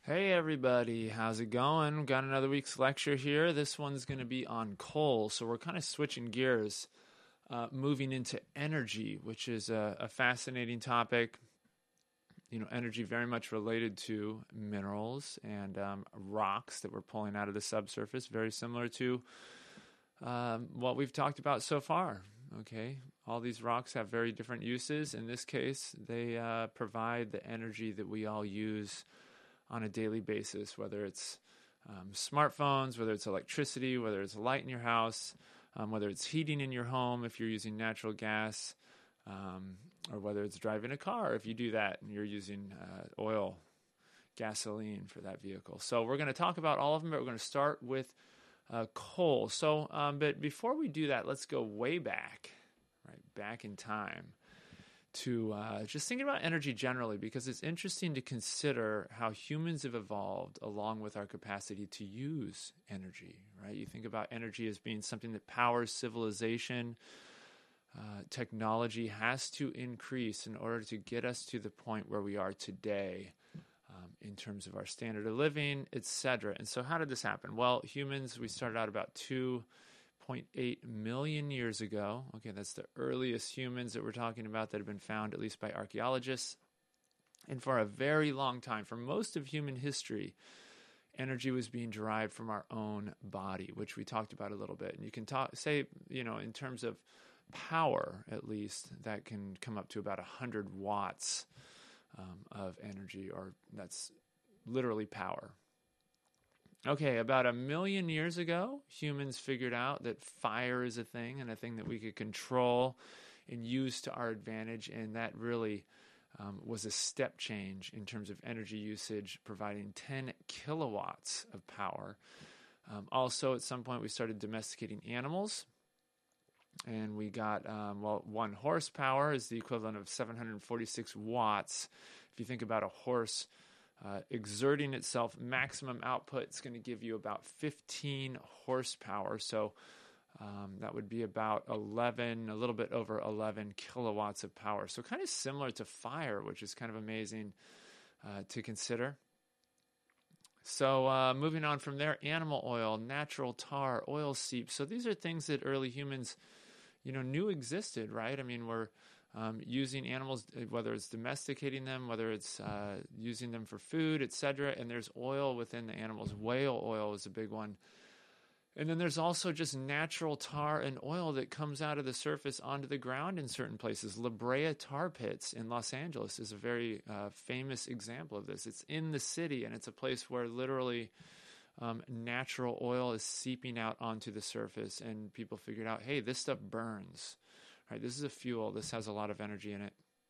Hey everybody, how's it going? Got another week's lecture here. This one's going to be on coal, so we're kind of switching gears, moving into energy, which is a fascinating topic. Energy very much related to minerals and rocks that we're pulling out of the subsurface, very similar to what we've talked about so far. Okay, all these rocks have very different uses. In this case, they provide the energy that we all use on a daily basis, whether it's smartphones, whether it's electricity, whether it's light in your house, whether it's heating in your home if you're using natural gas, or whether it's driving a car if you do that and you're using oil, gasoline for that vehicle. So we're going to talk about all of them, but we're going to start with coal. But before we do that, let's go way back, right, back in time to just thinking about energy generally, because it's interesting to consider how humans have evolved along with our capacity to use energy, right? You think about energy as being something that powers civilization. Technology has to increase in order to get us to the point where we are today in terms of our standard of living, etc. And so how did this happen? Well, humans, we started out about 2.8 million years ago. Okay, that's the earliest humans that we're talking about that have been found, at least by archaeologists. And for a very long time, for most of human history, energy was being derived from our own body, which we talked about a little bit. And you can say, in terms of power, at least, that can come up to about 100 watts of energy, or that's literally power. Okay, about 1 million years ago, humans figured out that fire is a thing and a thing that we could control and use to our advantage, and that really was a step change in terms of energy usage, providing 10 kilowatts of power. Also, at some point, we started domesticating animals, and we got, 1 horsepower is the equivalent of 746 watts. If you think about a horse exerting itself, maximum output is going to give you about 15 horsepower. So that would be about 11, a little bit over 11 kilowatts of power. So kind of similar to fire, which is kind of amazing to consider. So moving on from there, animal oil, natural tar, oil seep. So these are things that early humans, knew existed, right? I mean, we're using animals, whether it's domesticating them, whether it's using them for food, etc. And there's oil within the animals. Whale oil is a big one. And then there's also just natural tar and oil that comes out of the surface onto the ground in certain places. La Brea tar pits in Los Angeles is a very famous example of this. It's in the city, and it's a place where literally natural oil is seeping out onto the surface, and people figured out, hey, this stuff burns. Right, this is a fuel. This has a lot of energy in it.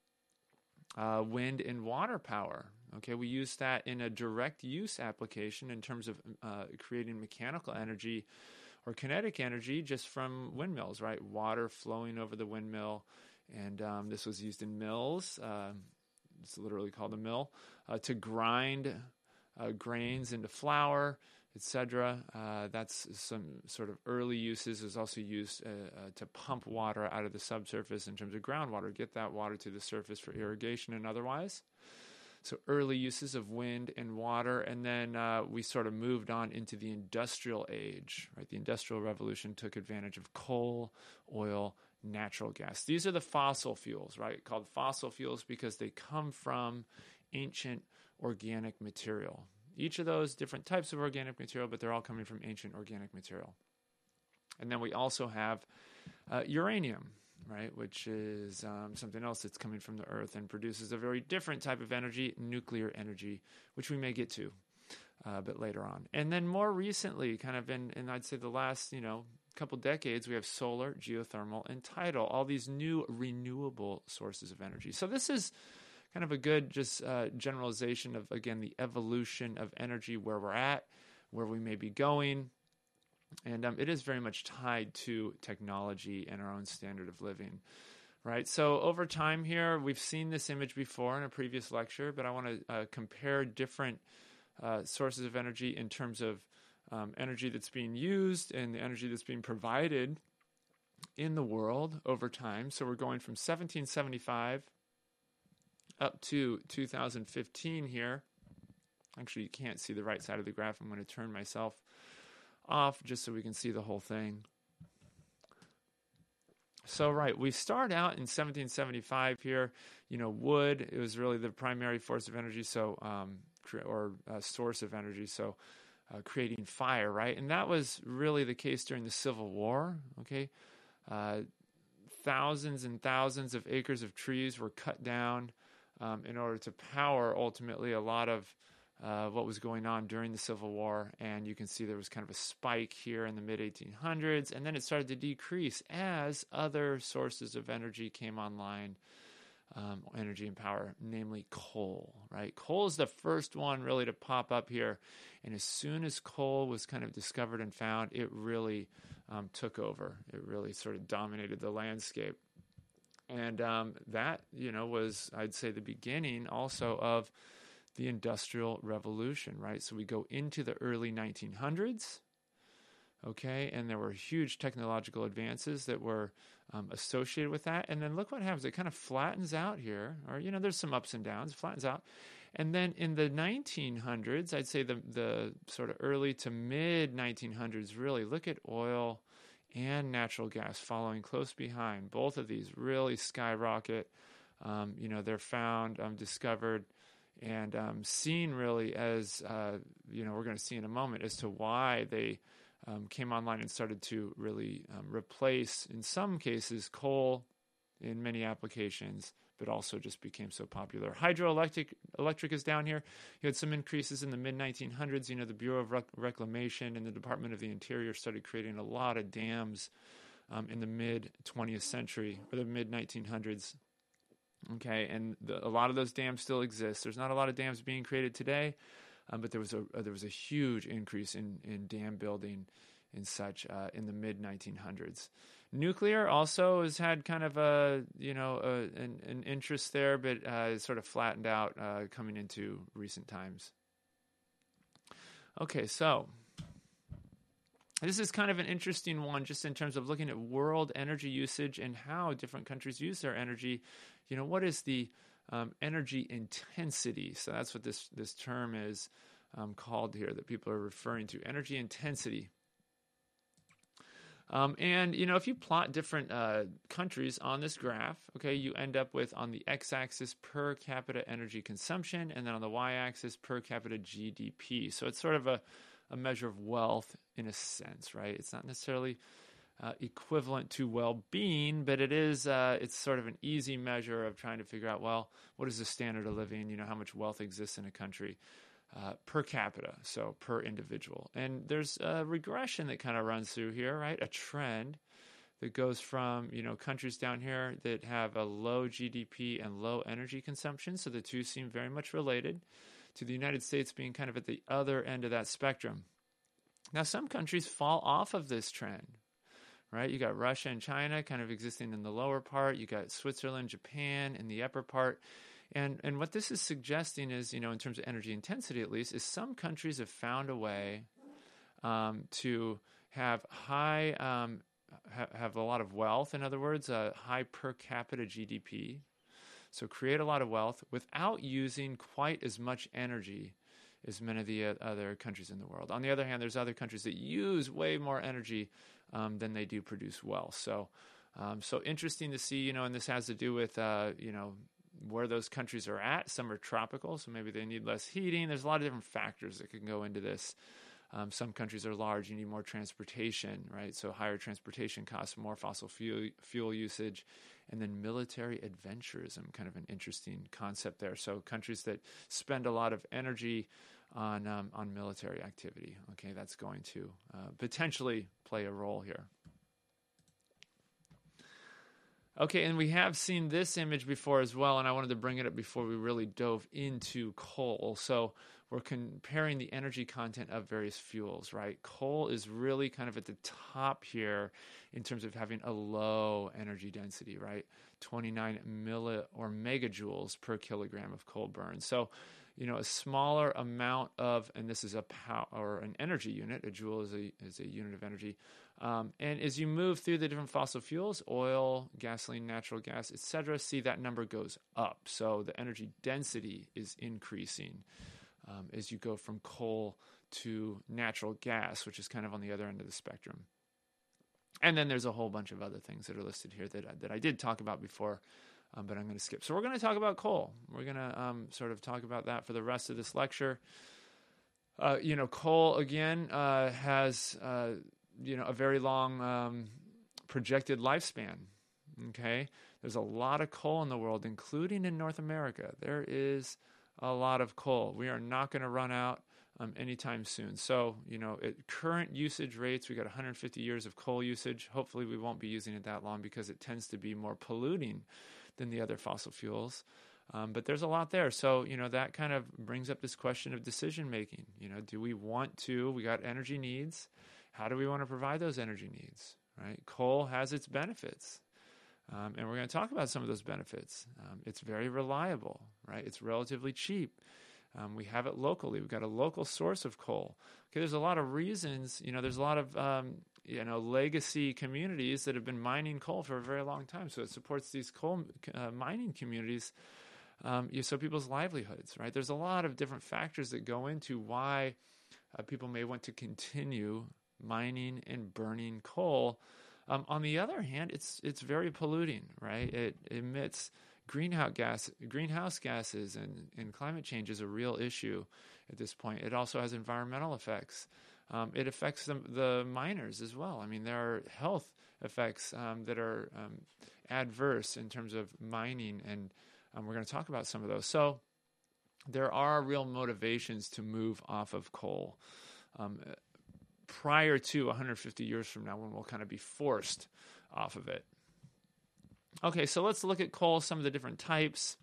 Wind and water power. Okay, we use that in a direct use application in terms of creating mechanical energy or kinetic energy just from windmills, right? Water flowing over the windmill. And this was used in mills. It's literally called a mill, to grind grains into flour, etc. That's some sort of early uses. It was also used to pump water out of the subsurface in terms of groundwater, get that water to the surface for irrigation and otherwise. So early uses of wind and water, and then we sort of moved on into the industrial age, right? The Industrial Revolution took advantage of coal, oil, natural gas. These are the fossil fuels, right? Called fossil fuels because they come from ancient organic material. Each of those different types of organic material, but they're all coming from ancient organic material. And then we also have uranium, right, which is something else that's coming from the earth and produces a very different type of energy, nuclear energy, which we may get to a bit later on. And then more recently, kind of in I'd say the last, couple decades, we have solar, geothermal, and tidal, all these new renewable sources of energy. So this is kind of a good just generalization of, again, the evolution of energy, where we're at, where we may be going. And it is very much tied to technology and our own standard of living, right? So over time here, we've seen this image before in a previous lecture, but I want to compare different sources of energy in terms of energy that's being used and the energy that's being provided in the world over time. So we're going from 1775 up to 2015 here. Actually, you can't see the right side of the graph. I'm going to turn myself off just so we can see the whole thing. So, right, we start out in 1775 here. Wood, it was really the primary force of energy, source of energy. So, creating fire, right? And that was really the case during the Civil War, okay? Thousands and thousands of acres of trees were cut down in order to power, ultimately, a lot of what was going on during the Civil War. And you can see there was kind of a spike here in the mid-1800s, and then it started to decrease as other sources of energy came online, energy and power, namely coal, right? Coal is the first one really to pop up here. And as soon as coal was kind of discovered and found, it really took over. It really sort of dominated the landscape. And that, was, I'd say, the beginning also of the Industrial Revolution, right? So we go into the early 1900s, okay, and there were huge technological advances that were associated with that. And then look what happens. It kind of flattens out here, or, there's some ups and downs, it flattens out. And then in the 1900s, I'd say the sort of early to mid 1900s, really look at oil and natural gas following close behind. Both of these really skyrocket. They're found, discovered, and seen really as, we're going to see in a moment, as to why they came online and started to really replace, in some cases, coal in many applications, but also just became so popular. Hydroelectric is down here. You had some increases in the mid-1900s. The Bureau of Reclamation and the Department of the Interior started creating a lot of dams in the mid-20th century, or the mid-1900s. Okay, and a lot of those dams still exist. There's not a lot of dams being created today, but there was a huge increase in dam building and such in the mid-1900s. Nuclear also has had kind of an interest there, but it's sort of flattened out coming into recent times. Okay, so this is kind of an interesting one just in terms of looking at world energy usage and how different countries use their energy. What is the energy intensity? So that's what this term is called here that people are referring to, energy intensity. And, if you plot different countries on this graph, okay, you end up with, on the x-axis, per capita energy consumption, and then on the y-axis, per capita GDP. So it's sort of a measure of wealth in a sense, right? It's not necessarily equivalent to well-being, but it's sort of an easy measure of trying to figure out, well, what is the standard of living, how much wealth exists in a country per capita, so per individual. And there's a regression that kind of runs through here, right? A trend that goes from, countries down here that have a low GDP and low energy consumption, so the two seem very much related, to the United States being kind of at the other end of that spectrum. Now, some countries fall off of this trend, right? You got Russia and China kind of existing in the lower part. You got Switzerland, Japan in the upper part. And what this is suggesting is, in terms of energy intensity at least, is some countries have found a way to have have a lot of wealth. In other words, a high per capita GDP. So create a lot of wealth without using quite as much energy as many of the other countries in the world. On the other hand, there's other countries that use way more energy than they do produce wealth. So interesting to see, and this has to do with, where those countries are at. Some are tropical, so maybe they need less heating. There's a lot of different factors that can go into this. Some countries are large, you need more transportation, right? So higher transportation costs, more fossil fuel usage, and then military adventurism, kind of an interesting concept there. So countries that spend a lot of energy on military activity, okay, that's going to potentially play a role here. Okay, and we have seen this image before as well, and I wanted to bring it up before we really dove into coal. So we're comparing the energy content of various fuels, right? Coal is really kind of at the top here in terms of having a low energy density, right? 29 megajoules per kilogram of coal burn. So, a smaller amount of, and this is a power or an energy unit. A joule is a unit of energy. And as you move through the different fossil fuels, oil, gasoline, natural gas, etc., see that number goes up. So the energy density is increasing as you go from coal to natural gas, which is kind of on the other end of the spectrum. And then there's a whole bunch of other things that are listed here that I did talk about before, but I'm going to skip. So we're going to talk about coal. We're going to sort of talk about that for the rest of this lecture. Coal, again, has, a very long projected lifespan, okay? There's a lot of coal in the world, including in North America. There is a lot of coal. We are not going to run out anytime soon. So, at current usage rates, we got 150 years of coal usage. Hopefully we won't be using it that long because it tends to be more polluting than the other fossil fuels. But there's a lot there. So, that kind of brings up this question of decision making. Do we we got energy needs. How do we want to provide those energy needs, right? Coal has its benefits. And we're going to talk about some of those benefits. It's very reliable, right? It's relatively cheap. We have it locally. We've got a local source of coal. Okay, there's a lot of reasons. There's a lot of legacy communities that have been mining coal for a very long time. So it supports these coal mining communities. So people's livelihoods, right? There's a lot of different factors that go into why people may want to continue mining and burning coal. On the other hand, it's very polluting, right? It emits greenhouse gases, and climate change is a real issue at this point. It also has environmental effects. It affects the miners as well. I mean, there are health effects that are adverse in terms of mining, and we're going to talk about some of those. So there are real motivations to move off of coal prior to 150 years from now, when we'll kind of be forced off of it. Okay, so let's look at coal, some of the different types.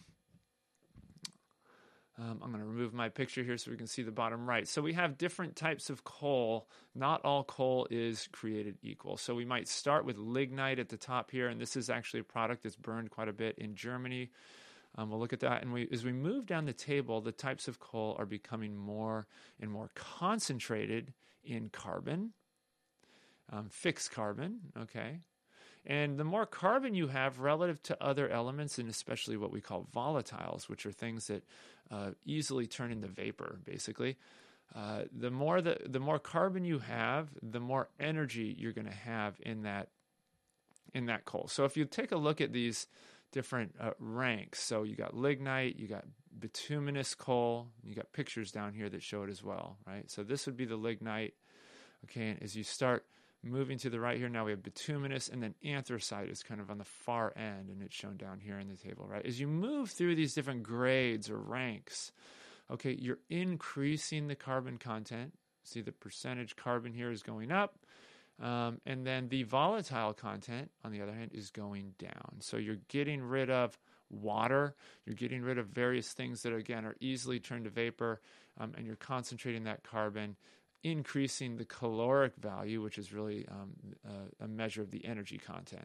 I'm going to remove my picture here so we can see the bottom right. So we have different types of coal. Not all coal is created equal. So we might start with lignite at the top here, and this is actually a product that's burned quite a bit in Germany. We'll look at that. And as we move down the table, the types of coal are becoming more and more concentrated in carbon, fixed carbon, okay? And the more carbon you have relative to other elements, and especially what we call volatiles, which are things that easily turn into vapor, basically, the more carbon you have, the more energy you're going to have in that coal. So if you take a look at these different ranks, so you got lignite, you got bituminous coal, you got pictures down here that show it as well, right? So this would be the lignite. Okay, and as you start moving to the right here, now we have bituminous, and then anthracite is kind of on the far end, and it's shown down here in the table, right? As you move through these different grades or ranks, okay, you're increasing the carbon content. See, the percentage carbon here is going up, and then the volatile content, on the other hand, is going down. So you're getting rid of water, you're getting rid of various things that, again, are easily turned to vapor, and you're concentrating that carbon, increasing the caloric value, which is really a measure of the energy content.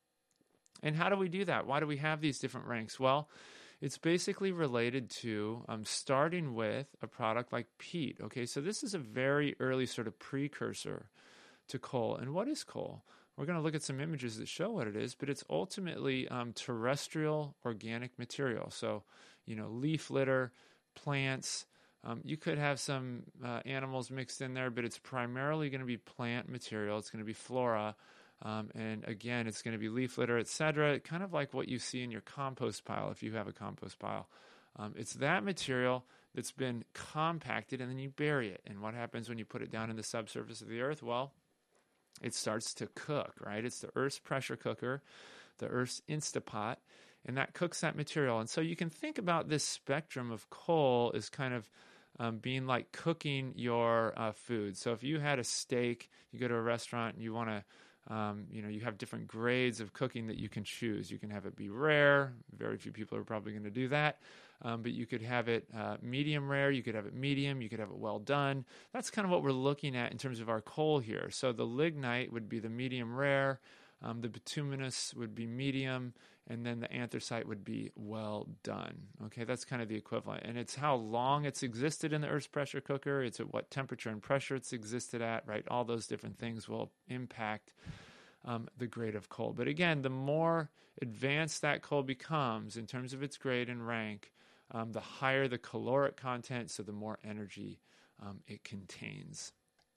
And how do we do that? Why do we have these different ranks? Well, it's basically related to starting with a product like peat. Okay, so this is a very early sort of precursor to coal. And what is coal? We're going to look at some images that show what it is, but it's ultimately terrestrial organic material. So, leaf litter, plants. You could have some animals mixed in there, but it's primarily going to be plant material. It's going to be flora. And again, it's going to be leaf litter, etc. Kind of like what you see in your compost pile if you have a compost pile. It's that material that's been compacted, and then you bury it. And what happens when you put it down in the subsurface of the earth? Well, it starts to cook, right? It's the Earth's pressure cooker, the Earth's Instapot, and that cooks that material. And so you can think about this spectrum of coal as kind of being like cooking your food. So if you had a steak, you go to a restaurant and you want to, you have different grades of cooking that you can choose. You can have it be rare. Very few people are probably going to do that. But you could have it medium rare. You could have it medium. You could have it well done. That's kind of what we're looking at in terms of our coal here. So the lignite would be the medium rare. The bituminous would be medium, and then the anthracite would be well done. Okay, that's kind of the equivalent. And it's how long it's existed in the Earth's pressure cooker. It's at what temperature and pressure it's existed at, right? All those different things will impact the grade of coal. But again, the more advanced that coal becomes in terms of its grade and rank, the higher the caloric content, so the more energy it contains.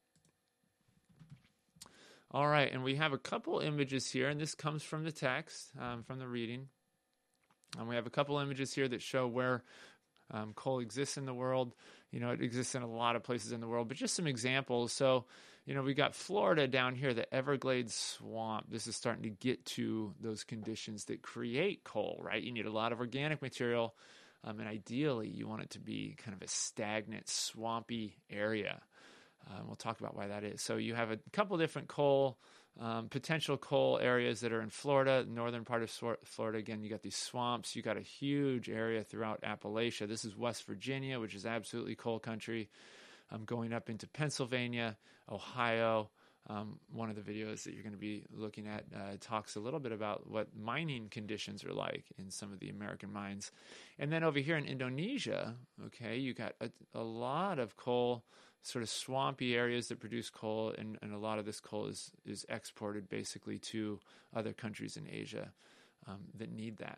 All right, and we have a couple images here, and this comes from the text, from the reading. And we have a couple images here that show where coal exists in the world. It exists in a lot of places in the world, but just some examples. So, we got Florida down here, the Everglades swamp. This is starting to get to those conditions that create coal, right? You need a lot of organic material, and ideally you want it to be kind of a stagnant, swampy area. We'll talk about why that is. So you have a couple different potential coal areas that are in Florida, northern part of Florida. Again, you got these swamps. You got a huge area throughout Appalachia. This is West Virginia, which is absolutely coal country. Going up into Pennsylvania, Ohio. One of the videos that you're going to be looking at talks a little bit about what mining conditions are like in some of the American mines. And then over here in Indonesia, okay, you got a lot of coal, sort of swampy areas that produce coal, and a lot of this coal is exported basically to other countries in Asia that need that.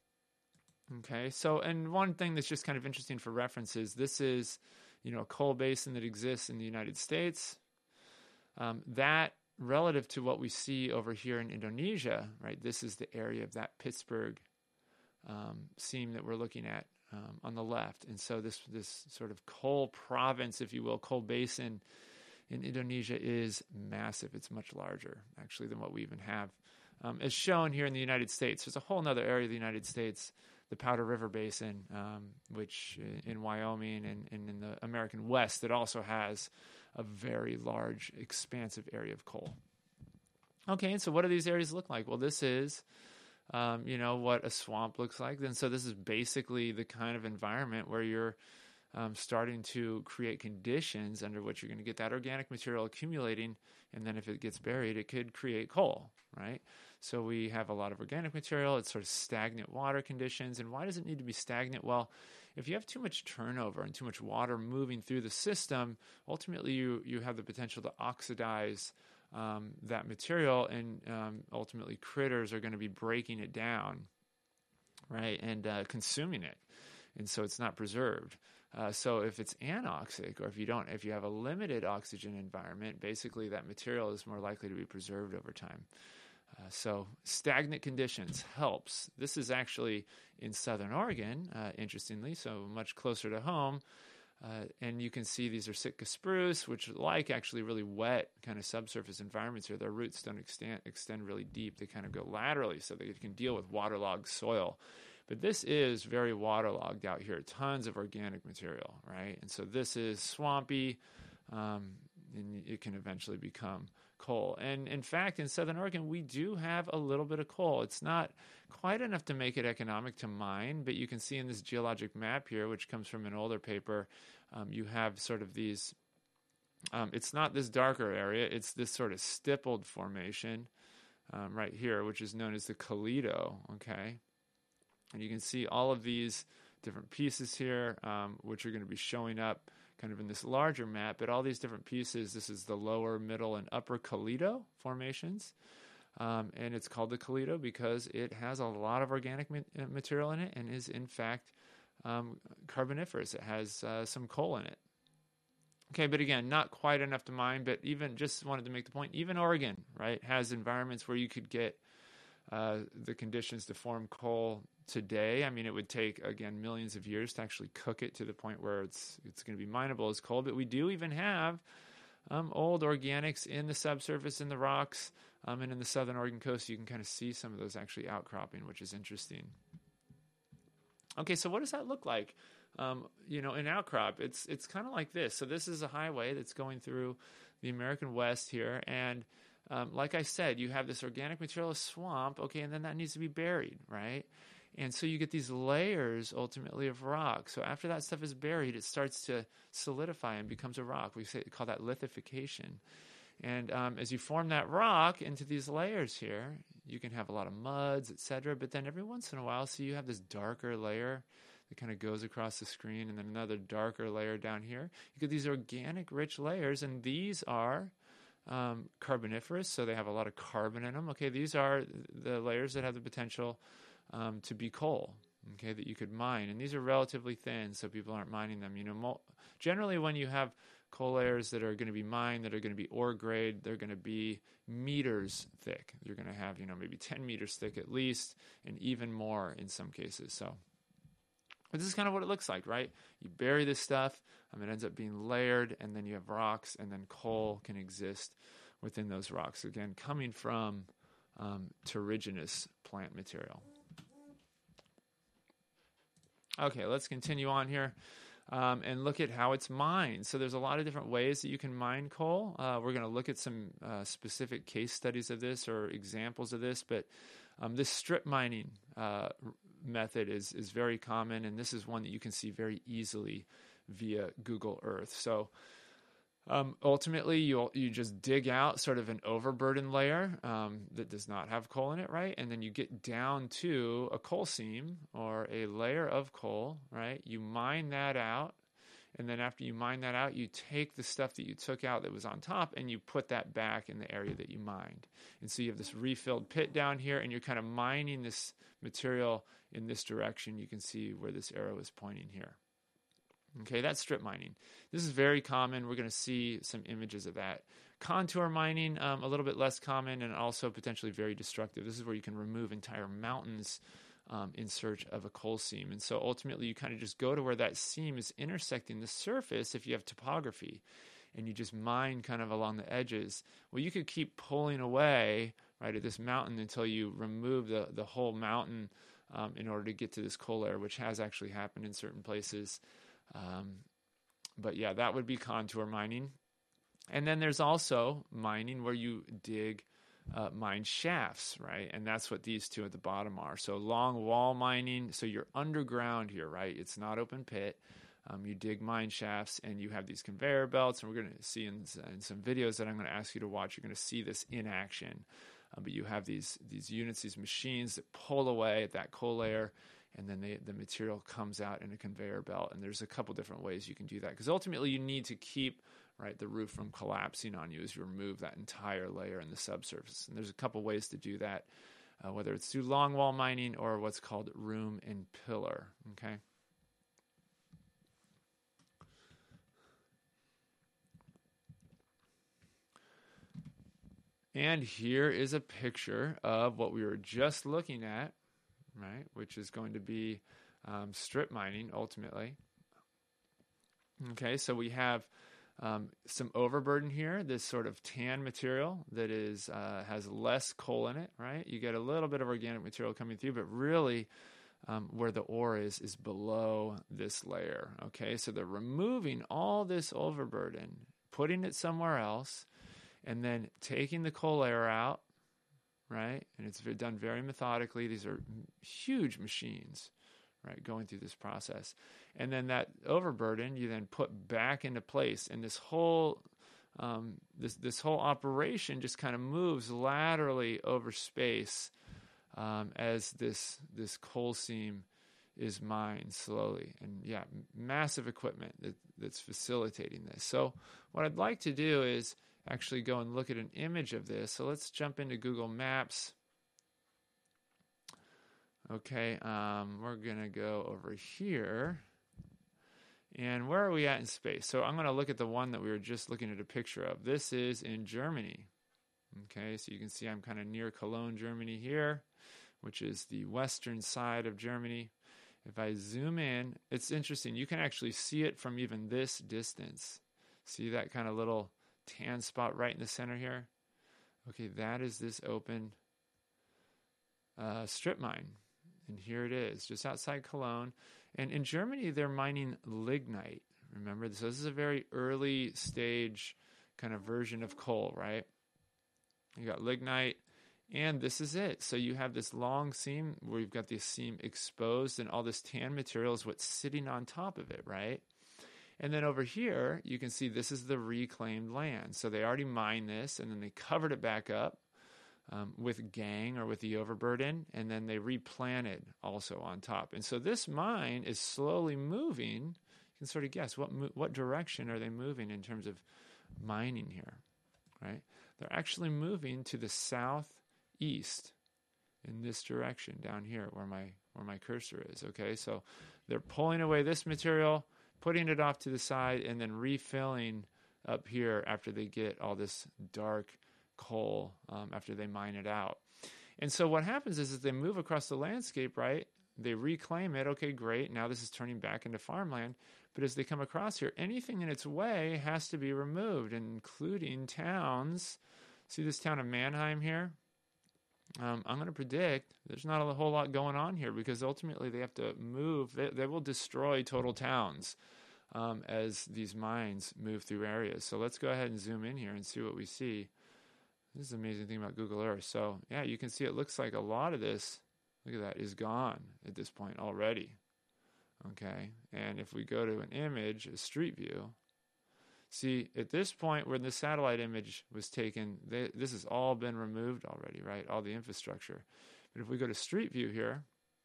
Okay, so, and one thing that's just kind of interesting for reference is this is, a coal basin that exists in the United States. That relative to what we see over here in Indonesia, right? This is the area of that Pittsburgh seam that we're looking at on the left. And so this sort of coal province, if you will, coal basin in Indonesia is massive. It's much larger, actually, than what we even have. As shown here in the United States, there's a whole other area of the United States, the Powder River Basin, which in Wyoming and in the American West, that also has a very large, expansive area of coal. Okay, and so what do these areas look like? Well, this is, what a swamp looks like. And so this is basically the kind of environment where you're starting to create conditions under which you're going to get that organic material accumulating, and then if it gets buried, it could create coal, right? So we have a lot of organic material. It's sort of stagnant water conditions. And why does it need to be stagnant? Well, if you have too much turnover and too much water moving through the system, ultimately you have the potential to oxidize that material, and ultimately critters are going to be breaking it down, right, and consuming it. And so it's not preserved. So if it's anoxic, or if you have a limited oxygen environment, basically that material is more likely to be preserved over time. So stagnant conditions helps. This is actually in Southern Oregon, interestingly, so much closer to home. And you can see these are Sitka spruce, which like actually really wet kind of subsurface environments here. Their roots don't extend really deep. They kind of go laterally so they can deal with waterlogged soil. But this is very waterlogged out here, tons of organic material, right? And so this is swampy, and it can eventually become coal. And in fact, in Southern Oregon, we do have a little bit of coal. It's not quite enough to make it economic to mine, but you can see in this geologic map here, which comes from an older paper, you have sort of these, it's not this darker area, it's this sort of stippled formation right here, which is known as the Toledo, okay? And you can see all of these different pieces here, which are going to be showing up kind of in this larger map, but all these different pieces, this is the lower, middle, and upper Toledo formations. And it's called the Toledo because it has a lot of organic material in it and is, in fact, carboniferous. It has some coal in it. Okay, but again, not quite enough to mine, but even just wanted to make the point, even Oregon, right, has environments where you could get the conditions to form coal today. I mean, it would take, again, millions of years to actually cook it to the point where it's going to be mineable as coal. But we do even have old organics in the subsurface, in the rocks, and in the southern Oregon coast. You can kind of see some of those actually outcropping, which is interesting. Okay, so what does that look like? An outcrop, it's kind of like this. So this is a highway that's going through the American West here, and like I said, you have this organic material, a swamp, okay, and then that needs to be buried, right? And so you get these layers, ultimately, of rock. So after that stuff is buried, it starts to solidify and becomes a rock. We call that lithification. And as you form that rock into these layers here, you can have a lot of muds, etc. But then every once in a while, so you have this darker layer that kind of goes across the screen, and then another darker layer down here. You get these organic, rich layers, and these are carboniferous, so they have a lot of carbon in them. Okay, these are the layers that have the potential to be coal. okay, that you could mine. And these are relatively thin, so people aren't mining them. Generally when you have coal layers that are going to be mined, that are going to be ore grade, they're going to be meters thick. You're going to have, maybe 10 meters thick at least, and even more in some cases. So but this is kind of what it looks like, right? You bury this stuff, it ends up being layered, and then you have rocks, and then coal can exist within those rocks. Again, coming from terrigenous plant material. Okay, let's continue on here and look at how it's mined. So there's a lot of different ways that you can mine coal. We're going to look at some specific case studies of this or examples of this, but this strip mining method is very common, and this is one that you can see very easily via Google Earth. So ultimately, you just dig out sort of an overburden layer that does not have coal in it, right? And then you get down to a coal seam or a layer of coal, right? You mine that out, and then after you mine that out, you take the stuff that you took out that was on top and you put that back in the area that you mined. And so you have this refilled pit down here, and you're kind of mining this material in this direction. You can see where this arrow is pointing here. Okay, that's strip mining. This is very common. We're going to see some images of that. Contour mining, a little bit less common and also potentially very destructive. This is where you can remove entire mountains in search of a coal seam. And so ultimately you kind of just go to where that seam is intersecting the surface if you have topography, and you just mine kind of along the edges. Well, you could keep pulling away, right, at this mountain until you remove the whole mountain in order to get to this coal layer, which has actually happened in certain places. But yeah, that would be contour mining. And then there's also mining where you dig mine shafts, right? And that's what these two at the bottom are. So long wall mining, so you're underground here, right? It's not open pit. You dig mine shafts, and you have these conveyor belts, and we're going to see in some videos that I'm going to ask you to watch, you're going to see this in action. But you have these units, these machines that pull away at that coal layer, and then the material comes out in a conveyor belt. And there's a couple different ways you can do that, because ultimately you need to keep, right, the roof from collapsing on you as you remove that entire layer in the subsurface. And there's a couple ways to do that, whether it's through longwall mining or what's called room and pillar. Okay. And here is a picture of what we were just looking at, right, which is going to be strip mining ultimately. Okay, so we have some overburden here, this sort of tan material that is has less coal in it, right? You get a little bit of organic material coming through, but really where the ore is below this layer. Okay, so they're removing all this overburden, putting it somewhere else, and then taking the coal layer out, right? And it's done very methodically. These are huge machines, right, going through this process. And then that overburden you then put back into place. And this whole this whole operation just kind of moves laterally over space as this coal seam is mined slowly. And yeah, massive equipment that's facilitating this. So what I'd like to do is actually go and look at an image of this. So let's jump into Google Maps. Okay, we're going to go over here. And where are we at in space? So I'm going to look at the one that we were just looking at a picture of. This is in Germany. Okay, so you can see I'm kind of near Cologne, Germany here, which is the western side of Germany. If I zoom in, it's interesting. You can actually see it from even this distance. See that kind of little tan spot right in the center here? Okay, that is this open strip mine. And here it is, just outside Cologne. And in Germany, they're mining lignite. Remember, so this is a very early stage kind of version of coal, right? You got lignite, and this is it. So you have this long seam where you've got this seam exposed, and all this tan material is what's sitting on top of it, right? And then over here, you can see this is the reclaimed land. So they already mined this, and then they covered it back up with gangue or with the overburden, and then they replanted also on top. And so this mine is slowly moving. You can sort of guess what direction are they moving in terms of mining here, right? They're actually moving to the southeast in this direction down here where where my cursor is, okay? So they're pulling away this material, putting it off to the side, and then refilling up here after they get all this dark coal after they mine it out. And so what happens is they move across the landscape, right? They reclaim it. Okay, great. Now this is turning back into farmland. But as they come across here, anything in its way has to be removed, including towns. See this town of Mannheim here? I'm going to predict there's not a whole lot going on here because ultimately they have to move. They will destroy total towns as these mines move through areas. So let's go ahead and zoom in here and see what we see. This is the amazing thing about Google Earth. So yeah, you can see it looks like a lot of this, look at that, is gone at this point already. Okay, and if we go to an image, a street view, see at this point where the satellite image was taken, this has all been removed already, right? All the infrastructure. But if we go to street view here,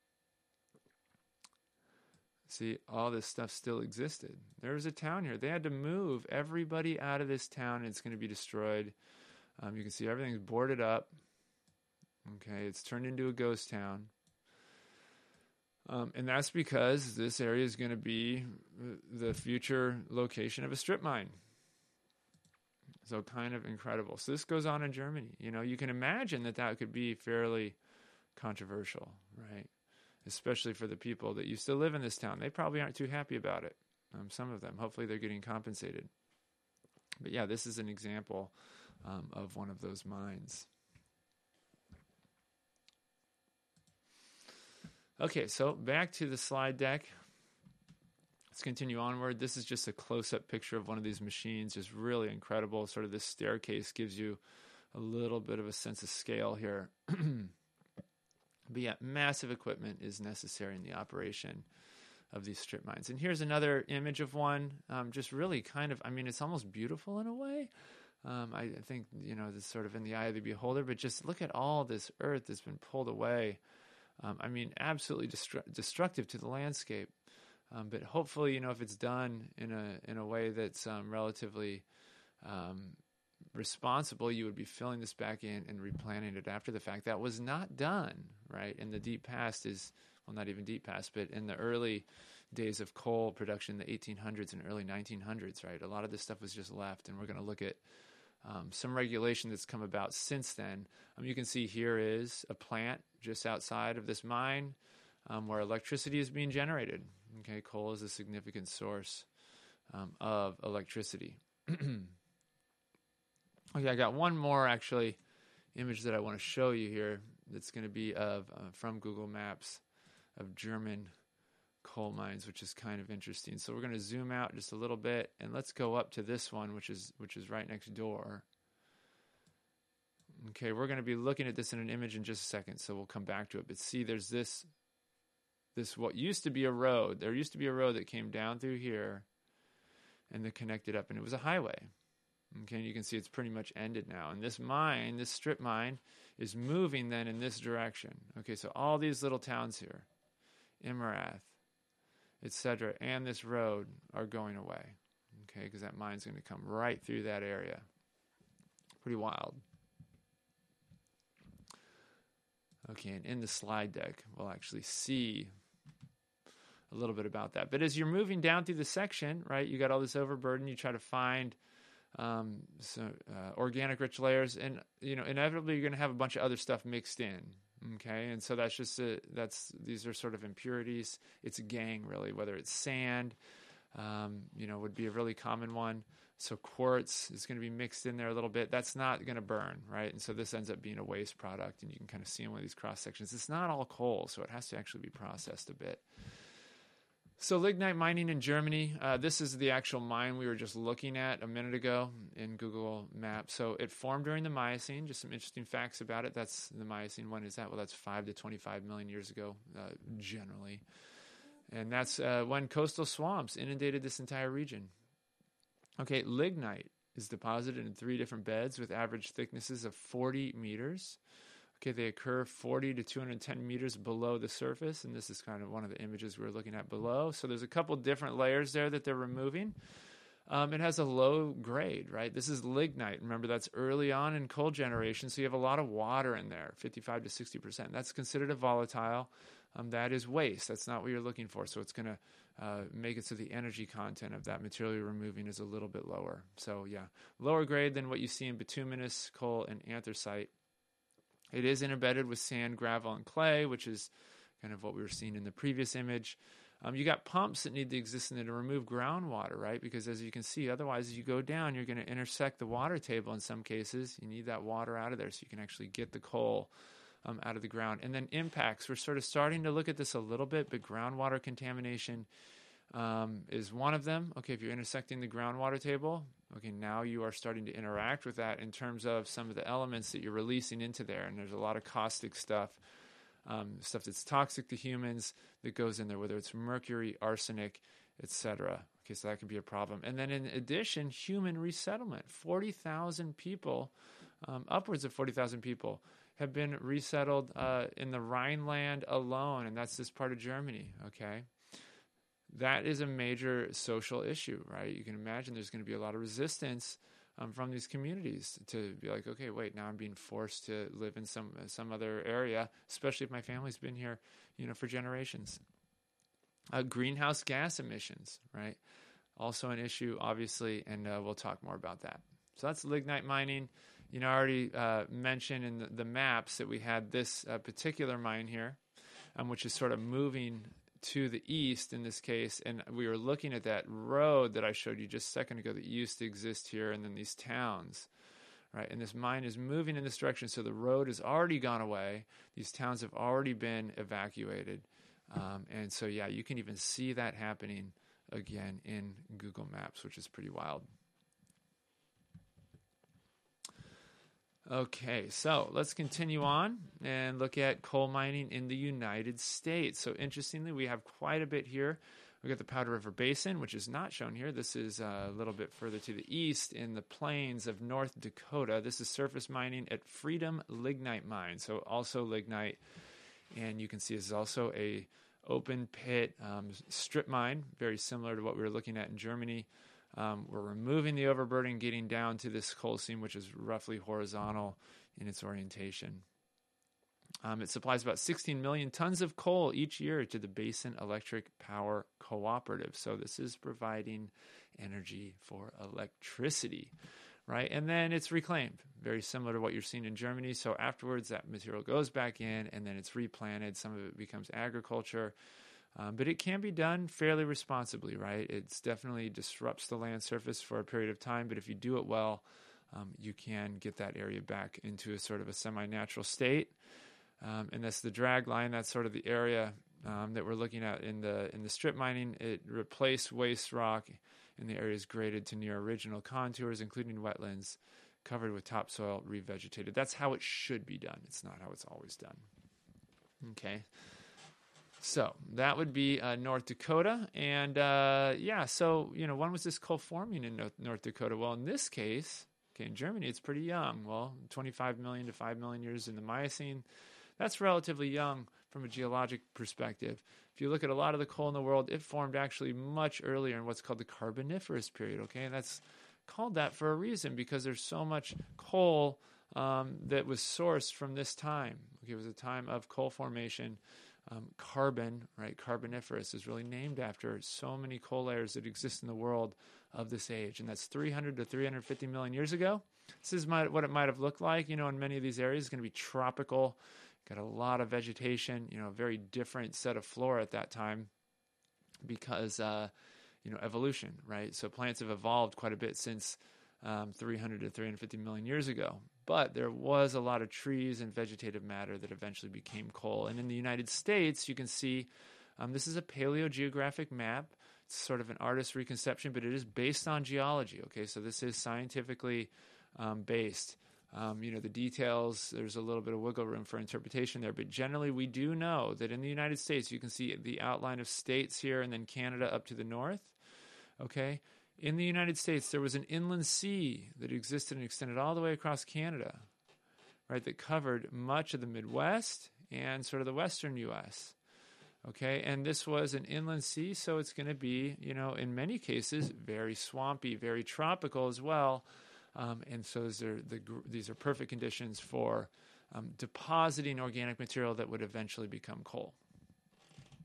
see all this stuff still existed. There was a town here. They had to move everybody out of this town and it's going to be destroyed. You can see everything's boarded up. Okay, it's turned into a ghost town. And that's because this area is going to be the future location of a strip mine. So kind of incredible. So this goes on in Germany. You know, you can imagine that could be fairly controversial, right? Especially for the people that used to live in this town. They probably aren't too happy about it. Some of them. Hopefully they're getting compensated. But yeah, this is an example of one of those mines. Okay, so back to the slide deck. Let's continue onward. This is just a close-up picture of one of these machines, just really incredible. Sort of this staircase gives you a little bit of a sense of scale here. But yeah, massive equipment is necessary in the operation of these strip mines. And here's another image of one, just really kind of, I mean, it's almost beautiful in a way. I think, you know, this is sort of in the eye of the beholder, but just look at all this earth that's been pulled away. I mean, absolutely destructive to the landscape. But hopefully, you know, if it's done in a way that's relatively responsible, you would be filling this back in and replanting it after the fact. That was not done, right? In the deep past well, not even deep past, but in the early days of coal production, the 1800s and early 1900s, right? A lot of this stuff was just left, and we're going to look at some regulation that's come about since then. You can see here is a plant just outside of this mine where electricity is being generated. Okay, coal is a significant source of electricity. Okay, I got one more actually image that I want to show you here that's going to be of from Google Maps of German coal mines, which is kind of interesting. So we're going to zoom out just a little bit and let's go up to this one, which is right next door. Okay, we're going to be looking at this in an image in just a second, so we'll come back to it. But see, there's this what used to be a road. There used to be a road that came down through here and that connected up, and it was a highway. Okay, and you can see it's pretty much ended now. And this mine, this strip mine, is moving then in this direction. Okay, so all these little towns here, Immerath, etc., and this road are going away. Okay, because that mine's going to come right through that area. Pretty wild. Okay, and in the slide deck, we'll actually see a little bit about that. But as you're moving down through the section, right, you got all this overburden, you try to find organic rich layers, and you know inevitably you're going to have a bunch of other stuff mixed in. Okay, and so that's just these are sort of impurities. It's a gang really, whether it's sand, would be a really common one. So quartz is going to be mixed in there a little bit. That's not going to burn, right? And so this ends up being a waste product, and you can kind of see in one of these cross sections. It's not all coal, so it has to actually be processed a bit. So lignite mining in Germany, this is the actual mine we were just looking at a minute ago in Google Maps. So it formed during the Miocene, just some interesting facts about it. That's the Miocene. When is that? Well, that's 5 to 25 million years ago, generally. And that's when coastal swamps inundated this entire region. Okay, lignite is deposited in 3 different beds with average thicknesses of 40 meters. Okay, they occur 40 to 210 meters below the surface, and this is kind of one of the images we're looking at below. So there's a couple different layers there that they're removing. It has a low grade, right? This is lignite. Remember, that's early on in coal generation, so you have a lot of water in there, 55 to 60%. That's considered a volatile. that is waste. That's not what you're looking for. So it's going to make it so the energy content of that material you're removing is a little bit lower. So yeah, lower grade than what you see in bituminous coal and anthracite. It is interbedded with sand, gravel, and clay, which is kind of what we were seeing in the previous image. You got pumps that need to exist in there to remove groundwater, right? Because as you can see, otherwise as you go down, you're going to intersect the water table in some cases. You need that water out of there so you can actually get the coal out of the ground. And then impacts. We're sort of starting to look at this a little bit, but groundwater contamination is one of them. Okay, if you're intersecting the groundwater table, okay, now you are starting to interact with that in terms of some of the elements that you're releasing into there. And there's a lot of caustic stuff. Stuff that's toxic to humans that goes in there, whether it's mercury, arsenic, etc. Okay, so that could be a problem. And then in addition, human resettlement. 40,000 people, upwards of 40,000 people, have been resettled in the Rhineland alone, and that's this part of Germany, okay? That is a major social issue, right? You can imagine there's going to be a lot of resistance from these communities to be like, okay, wait, now I'm being forced to live in some other area, especially if my family's been here, for generations. Greenhouse gas emissions, right? Also an issue, obviously, and we'll talk more about that. So that's lignite mining. I already mentioned in the maps that we had this particular mine here, which is sort of moving to the east in this case, and we were looking at that road that I showed you just a second ago that used to exist here, and then these towns, right? And this mine is moving in this direction, so the road has already gone away. These towns have already been evacuated, and so yeah, you can even see that happening again in Google Maps, which is pretty wild. Okay, so let's continue on and look at coal mining in the United States. So interestingly, we have quite a bit here. We've got the Powder River Basin, which is not shown here. This is a little bit further to the east in the plains of North Dakota. This is surface mining at Freedom Lignite Mine, so also lignite. And you can see this is also a open pit strip mine, very similar to what we were looking at in Germany. We're removing the overburden, getting down to this coal seam, which is roughly horizontal in its orientation. It supplies about 16 million tons of coal each year to the Basin Electric Power Cooperative. So this is providing energy for electricity, right? And then it's reclaimed, very similar to what you're seeing in Germany. So afterwards, that material goes back in, and then it's replanted. Some of it becomes agriculture. But it can be done fairly responsibly, right? It definitely disrupts the land surface for a period of time, but if you do it well, you can get that area back into a sort of a semi-natural state. And that's the drag line. That's sort of the area that we're looking at in the strip mining. It replaced waste rock, and the area is graded to near original contours, including wetlands, covered with topsoil, revegetated. That's how it should be done. It's not how it's always done. Okay. So that would be North Dakota. And so, when was this coal forming in North Dakota? Well, in this case, okay, in Germany, it's pretty young. Well, 25 million to 5 million years in the Miocene. That's relatively young from a geologic perspective. If you look at a lot of the coal in the world, it formed actually much earlier in what's called the Carboniferous period, okay? And that's called that for a reason, because there's so much coal that was sourced from this time. Okay, it was a time of coal formation. Carbon, right? Carboniferous is really named after so many coal layers that exist in the world of this age, and that's 300 to 350 million years ago. This is what it might have looked like, in many of these areas. It's going to be tropical, got a lot of vegetation, a very different set of flora at that time because, evolution, right? So plants have evolved quite a bit since 300 to 350 million years ago. But there was a lot of trees and vegetative matter that eventually became coal. And in the United States, you can see this is a paleogeographic map. It's sort of an artist's reconception, but it is based on geology. Okay, so this is scientifically based. The details, there's a little bit of wiggle room for interpretation there. But generally, we do know that in the United States, you can see the outline of states here and then Canada up to the north. Okay. In the United States, there was an inland sea that existed and extended all the way across Canada, right, that covered much of the Midwest and sort of the western U.S., okay? And this was an inland sea, so it's going to be, in many cases, very swampy, very tropical as well. And so these are perfect conditions for depositing organic material that would eventually become coal.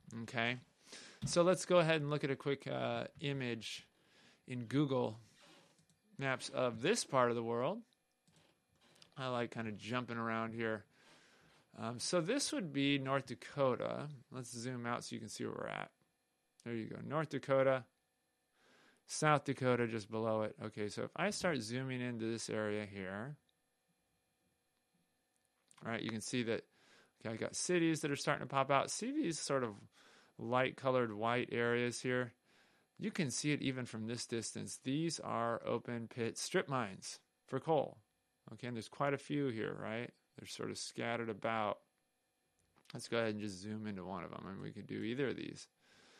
Okay, so let's go ahead and look at a quick image in Google Maps of this part of the world. I like kind of jumping around here. So this would be North Dakota. Let's zoom out so you can see where we're at. There you go. North Dakota, South Dakota just below it. Okay, so if I start zooming into this area here, all right, you can see that, okay, I got cities that are starting to pop out. See these sort of light-colored white areas here? You can see it even from this distance. These are open pit strip mines for coal. Okay, and there's quite a few here, right? They're sort of scattered about. Let's go ahead and just zoom into one of them, and we could do either of these.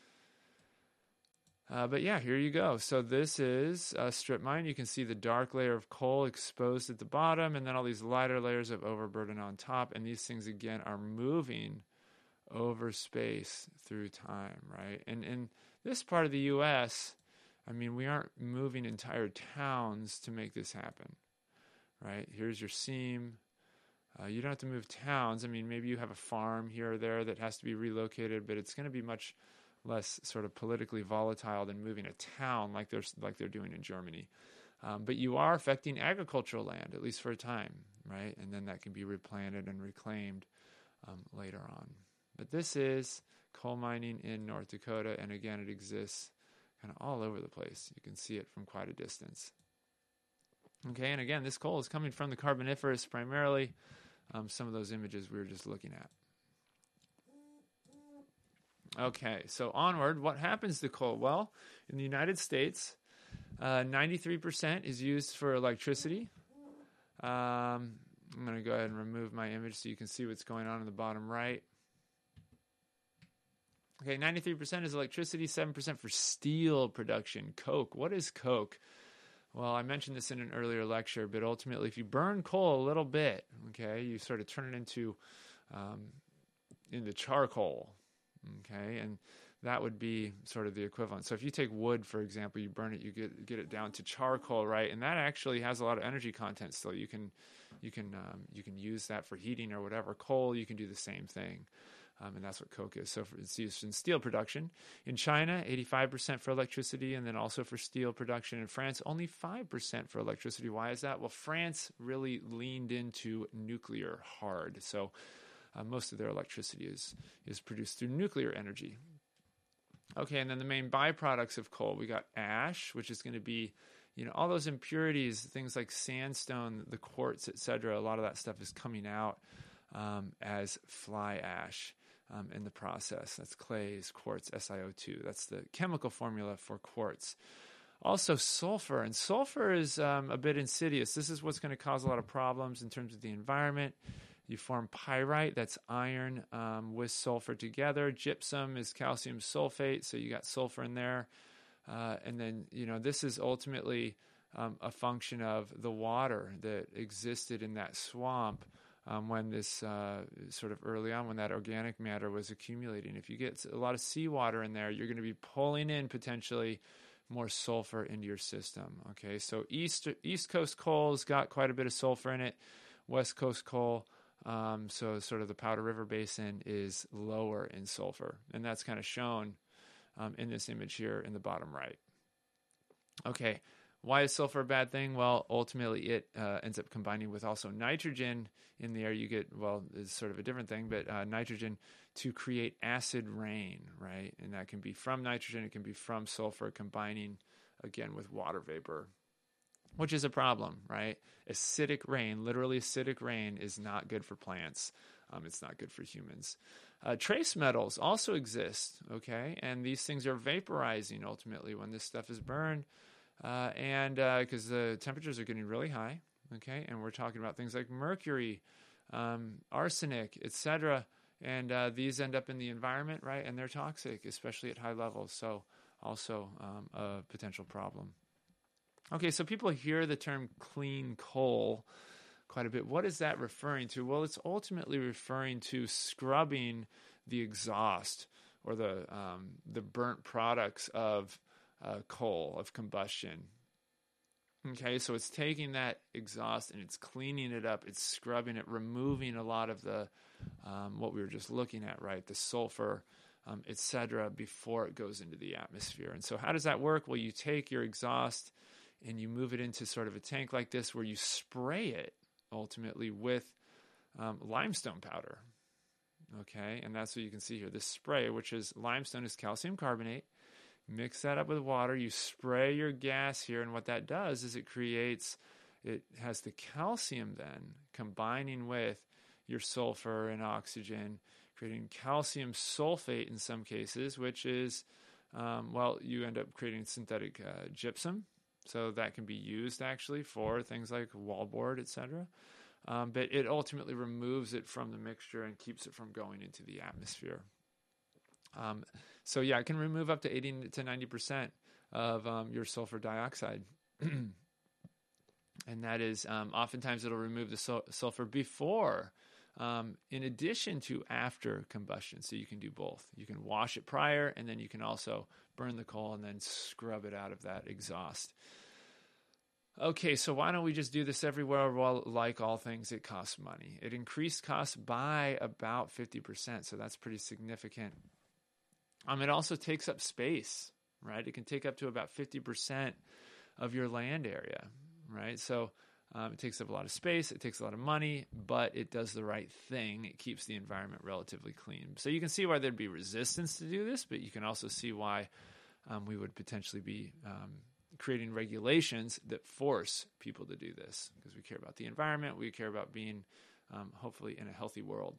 But yeah, here you go. So this is a strip mine. You can see the dark layer of coal exposed at the bottom, and then all these lighter layers of overburden on top. And these things, again, are moving over space through time, right? And in this part of the U.S., I mean, we aren't moving entire towns to make this happen, right? Here's your seam. You don't have to move towns. I mean, maybe you have a farm here or there that has to be relocated, but it's going to be much less sort of politically volatile than moving a town like they're doing in Germany. But you are affecting agricultural land, at least for a time, right? And then that can be replanted and reclaimed later on. But this is coal mining in North Dakota, and again, it exists kind of all over the place. You can see it from quite a distance. Okay, and again, this coal is coming from the Carboniferous primarily. Some of those images we were just looking at. Okay, so onward, what happens to coal? Well, in the United States, 93% is used for electricity. I'm going to go ahead and remove my image so you can see what's going on in the bottom right. Okay, 93% is electricity, 7% for steel production. Coke. What is coke? Well, I mentioned this in an earlier lecture, but ultimately, if you burn coal a little bit, okay, you sort of turn it into charcoal, okay, and that would be sort of the equivalent. So if you take wood, for example, you burn it, you get it down to charcoal, right, and that actually has a lot of energy content still. You can use that for heating or whatever. Coal, you can do the same thing. And that's what coke is. So it's used in steel production. In China, 85% for electricity, and then also for steel production. In France, only 5% for electricity. Why is that? Well, France really leaned into nuclear hard. So most of their electricity is produced through nuclear energy. Okay, and then the main byproducts of coal, we got ash, which is going to be, all those impurities, things like sandstone, the quartz, etc. A lot of that stuff is coming out as fly ash. In the process. That's clays, quartz, SiO2. That's the chemical formula for quartz. Also sulfur, and sulfur is a bit insidious. This is what's going to cause a lot of problems in terms of the environment. You form pyrite, that's iron with sulfur together. Gypsum is calcium sulfate, so you got sulfur in there. And then, this is ultimately a function of the water that existed in that swamp when this sort of early on, when that organic matter was accumulating. If you get a lot of seawater in there, you're going to be pulling in potentially more sulfur into your system. Okay, so East Coast coal's got quite a bit of sulfur in it. West Coast coal, so sort of the Powder River Basin, is lower in sulfur, and that's kind of shown in this image here in the bottom right. Okay, why is sulfur a bad thing? Well, ultimately it ends up combining with also nitrogen in the air. You get, it's sort of a different thing, but nitrogen to create acid rain, right? And that can be from nitrogen, it can be from sulfur combining, again, with water vapor, which is a problem, right? Acidic rain, literally acidic rain, is not good for plants. It's not good for humans. Trace metals also exist, okay? And these things are vaporizing ultimately when this stuff is burned. And because the temperatures are getting really high, okay, and we're talking about things like mercury, arsenic, etc., and these end up in the environment, right, and they're toxic, especially at high levels, so also a potential problem. Okay, so people hear the term clean coal quite a bit. What is that referring to? Well, it's ultimately referring to scrubbing the exhaust or the burnt products of coal, of combustion. Okay, so it's taking that exhaust and it's cleaning it up, it's scrubbing it, removing a lot of the what we were just looking at, right? The sulfur etc., before it goes into the atmosphere. And so how does that work? Well, you take your exhaust and you move it into sort of a tank like this where you spray it ultimately with limestone powder. Okay, and that's what you can see here. This spray, which is limestone, is calcium carbonate. Mix that up with water. You spray your gas here, and what that does is it has the calcium then combining with your sulfur and oxygen, creating calcium sulfate in some cases, which is, you end up creating synthetic gypsum. So that can be used actually for things like wallboard, etc. But it ultimately removes it from the mixture and keeps it from going into the atmosphere. It can remove up to 80 to 90% of your sulfur dioxide. And that is, oftentimes it'll remove the sulfur before, in addition to after combustion. So you can do both. You can wash it prior, and then you can also burn the coal and then scrub it out of that exhaust. Okay, so why don't we just do this everywhere? Well, like all things, it costs money. It increased costs by about 50%, so that's pretty significant. It also takes up space, right? It can take up to about 50% of your land area, right? So it takes up a lot of space, it takes a lot of money, but it does the right thing. It keeps the environment relatively clean. So you can see why there'd be resistance to do this, but you can also see why we would potentially be creating regulations that force people to do this, because we care about the environment, we care about being hopefully in a healthy world.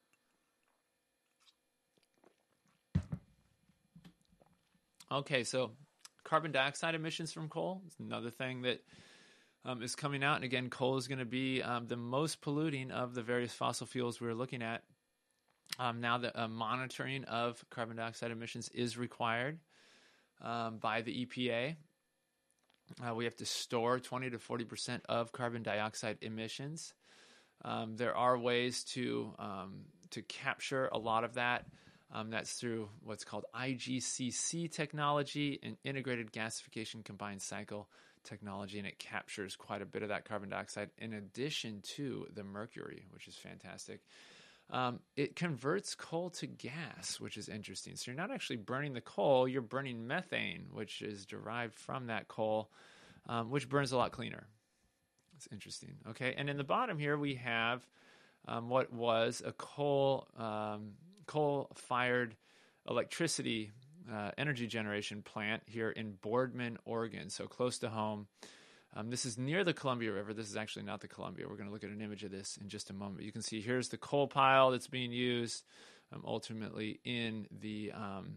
Okay, so carbon dioxide emissions from coal is another thing that is coming out. And again, coal is going to be the most polluting of the various fossil fuels we're looking at. Now the monitoring of carbon dioxide emissions is required by the EPA. We have to store 20 to 40% of carbon dioxide emissions. There are ways to capture a lot of that. That's through what's called IGCC technology, an integrated gasification combined cycle technology, and it captures quite a bit of that carbon dioxide in addition to the mercury, which is fantastic. It converts coal to gas, which is interesting. So you're not actually burning the coal, you're burning methane, which is derived from that coal, which burns a lot cleaner. It's interesting. Okay, and in the bottom here we have what was a coal-fired electricity energy generation plant here in Boardman, Oregon, so close to home. This is near the Columbia River. This is actually not the Columbia. We're going to look at an image of this in just a moment. You can see here's the coal pile that's being used ultimately in the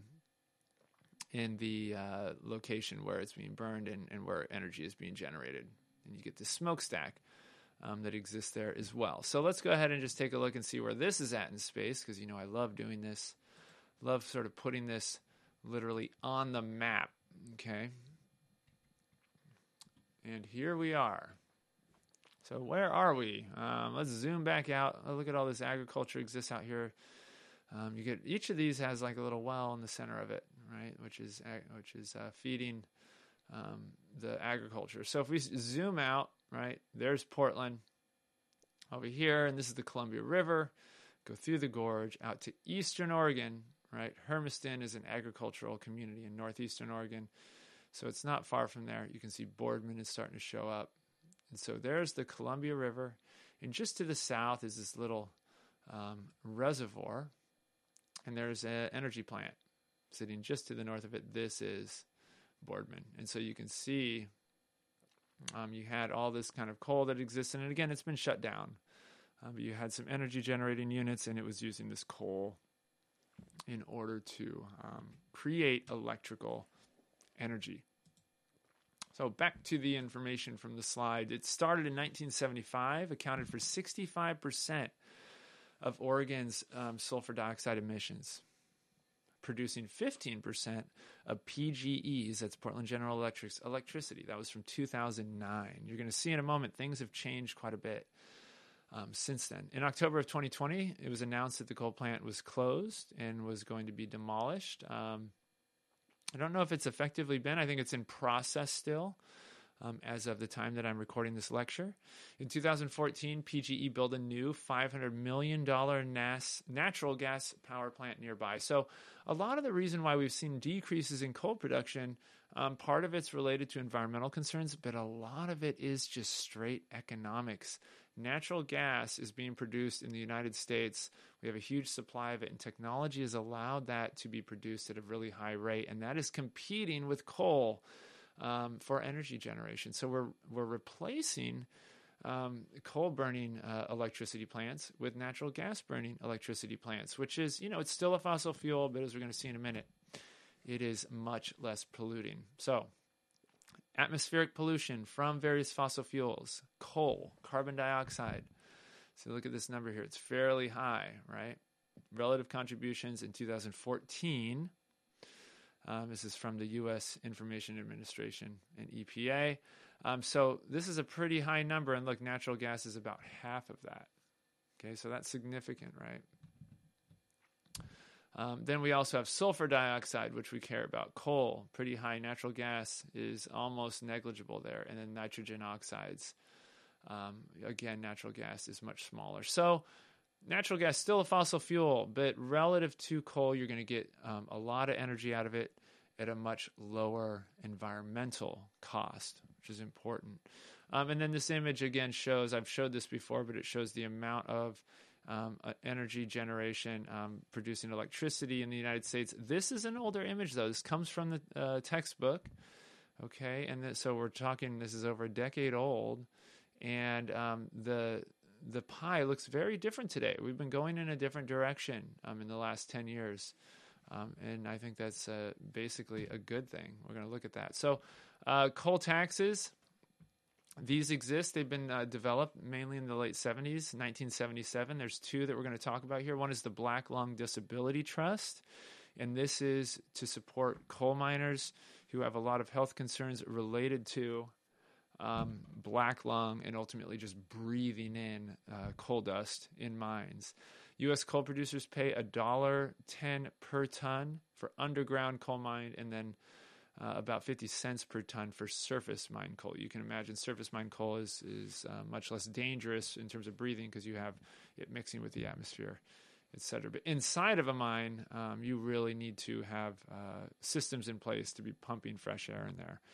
location where it's being burned and where energy is being generated. And you get the smokestack that exists there as well. So let's go ahead and just take a look and see where this is at in space, because I love doing this. Love sort of putting this literally on the map, okay? And here we are. So where are we? Let's zoom back out. Look at all this agriculture exists out here. You get each of these has like a little well in the center of it, right? Which is feeding the agriculture. So if we zoom out, right, there's Portland over here, and this is the Columbia River. Go through the gorge out to eastern Oregon, right? Hermiston is an agricultural community in northeastern Oregon. So it's not far from there. You can see Boardman is starting to show up. And so there's the Columbia River. And just to the south is this little reservoir. And there's an energy plant sitting just to the north of it. This is Boardman. And so you can see you had all this kind of coal that existed. And again, it's been shut down. But you had some energy generating units, and it was using this coal in order to create electrical energy. So back to the information from the slide. It started in 1975, accounted for 65% of Oregon's sulfur dioxide emissions, producing 15% of PGE's, that's Portland General Electric's, electricity. That was from 2009. You're going to see in a moment things have changed quite a bit since then. In October of 2020, it was announced that the coal plant was closed and was going to be demolished. I don't know if it's effectively been. I think it's in process still. as of the time that I'm recording this lecture. In 2014, PGE built a new $500 million natural gas power plant nearby. So a lot of the reason why we've seen decreases in coal production, part of it's related to environmental concerns, but a lot of it is just straight economics. Natural gas is being produced in the United States. We have a huge supply of it, and technology has allowed that to be produced at a really high rate, and that is competing with coal for energy generation. So we're replacing coal burning electricity plants with natural gas burning electricity plants, which is, it's still a fossil fuel, but as we're going to see in a minute, it is much less polluting. So atmospheric pollution from various fossil fuels, coal, carbon dioxide. So look at this number here. It's fairly high, right? Relative contributions in 2014. This is from the U.S. Information Administration and EPA. So this is a pretty high number. And look, natural gas is about half of that. Okay, so that's significant, right? Then we also have sulfur dioxide, which we care about. Coal, pretty high. Natural gas is almost negligible there. And then nitrogen oxides. Again, natural gas is much smaller. So natural gas, still a fossil fuel, but relative to coal, you're going to get a lot of energy out of it at a much lower environmental cost, which is important. And then this image again shows, I've showed this before, but it shows the amount of energy generation producing electricity in the United States. This is an older image, though. This comes from the textbook, okay? And so we're talking, this is over a decade old, and the pie looks very different today. We've been going in a different direction in the last 10 years. And I think that's basically a good thing. We're going to look at that. So coal taxes, these exist. They've been developed mainly in the late 70s, 1977. There's two that we're going to talk about here. One is the Black Lung Disability Trust. And this is to support coal miners who have a lot of health concerns related to black lung and ultimately just breathing in coal dust in mines. U.S. coal producers pay $1.10 per ton for underground coal mine, and then about 50 cents per ton for surface mine coal. You can imagine surface mine coal is much less dangerous in terms of breathing because you have it mixing with the atmosphere, etc. But inside of a mine, you really need to have systems in place to be pumping fresh air in there.